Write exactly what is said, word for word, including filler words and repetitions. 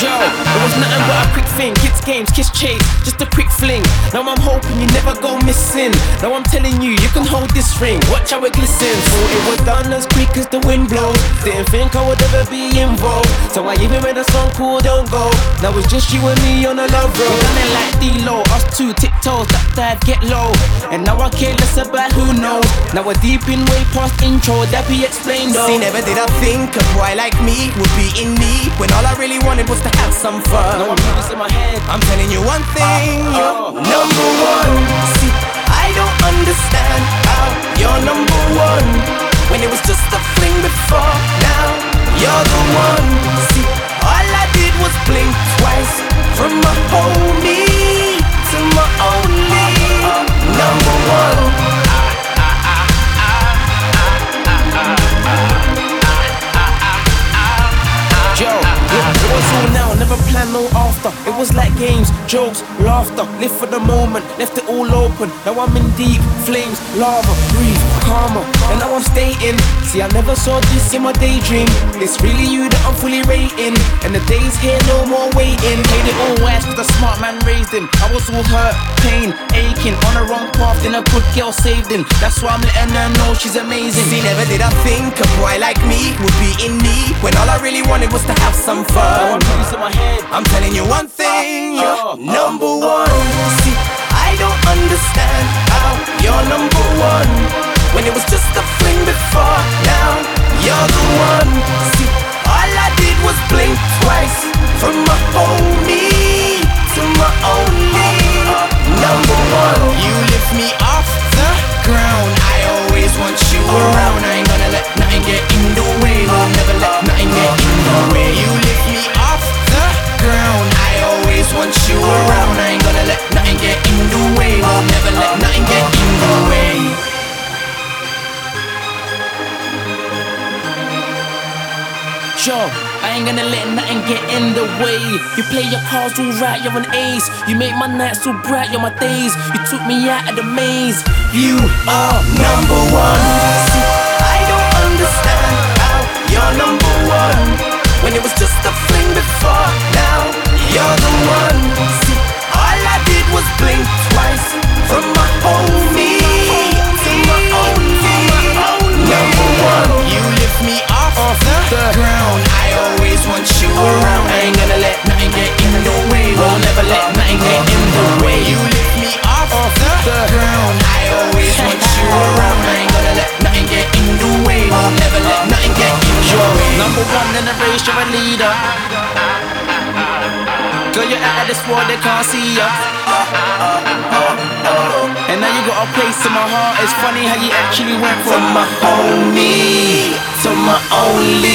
Yo, it was nothing but a quick thing. Kids games, kiss chase, just a quick fling. Now I'm hoping you never go missing. Now I'm telling you, you can hold this ring. Watch how it glistens. Thought it was done as quick as the wind blows. Didn't think I would ever be involved, so I even made a song called Don't Go. Now it's just you and me on a love road. We done it like D-Lo, us two tiptoes, that dive, get low. And now I care less about who knows. Now we're deep in way past intro, that be explained though. See, never did I think a boy like me would be in need, when all I really wanted was to have some fun. No, I'm putting this in my head. I'm telling you one thing, uh, you're uh, number one. See, I don't understand how you're number one, when it was just a fling before. Now you're the one. See, all I did was blink twice, from my homie to my only number one. Yo, it was all now, never plan no after. It was like games, jokes, laughter. Live for the moment, left it all open. Now I'm in deep flames, lava, breathe, calmer. And now I'm staying. See, I never saw this in my daydream. It's really you that I'm fully rating. And the days here, no more waiting. Played it all wise, cause the smart man raised him. I was all hurt, pain, aching. On the wrong path, then a good girl saved him. That's why I'm letting her know she's amazing. See, never did I think a boy like me would be in need, when all I really wanted was to have some fun. Now I'm putting this in my head. I'm telling you one thing, you're number one. See, I don't understand how you're number one, when it was just a fling before. Now you're the one. See, all I did was blink twice, from my homie to my only number one. You lift me off the ground, I always want you around. I ain't gonna let nothing get in the way, will never let nothing get in the way. You lift me off the ground, I always want you around. I ain't gonna let nothing get in the way, will never let nothing get in the way. Yo, I ain't gonna let nothing get in the way. You play your cards all right, you're an ace. You make my nights so bright, you're my days. You took me out of the maze. You are number one. See, I don't understand how you're number one, when it was just a fling before. Now you're the one. See, all I did was blink twice, from my homie to my only number one. You lift me off the ground, I always want you around. I ain't gonna let nothing get in the way, will never let nothing get in the way. You lift me off the ground, I always want you around. I ain't gonna let nothing get in the way, will never let nothing get in the way. Number one in the race, you're a leader. Girl, you're out of this world, they can't see ya. And now you got a place in my heart. It's funny how you actually went from my homie to my only